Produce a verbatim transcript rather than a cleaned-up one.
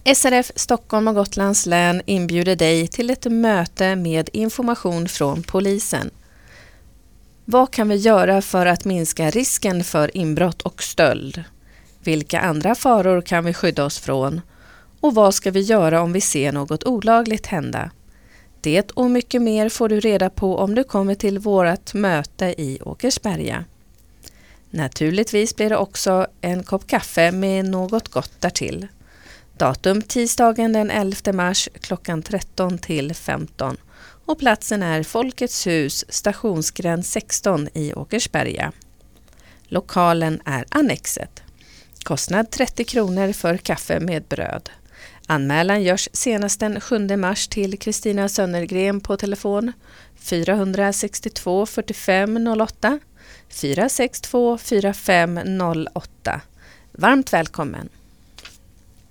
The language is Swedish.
S R F Stockholm och Gotlands län inbjuder dig till ett möte med information från polisen. Vad kan vi göra för att minska risken för inbrott och stöld? Vilka andra faror kan vi skydda oss från? Och vad ska vi göra om vi ser något olagligt hända? Det och mycket mer får du reda på om du kommer till vårt möte i Åkersberga. Naturligtvis blir det också en kopp kaffe med något gott därtill. Datum tisdagen den elfte mars klockan tretton till femton och platsen är Folkets hus, stationsgräns sexton i Åkersberga. Lokalen är Annexet. Kostnad trettio kronor för kaffe med bröd. Anmälan görs senast den sjunde mars till Kristina Sönnergren på telefon fyra sex två fyra fem noll åtta fyra sex två fyra fem noll åtta. Varmt välkommen!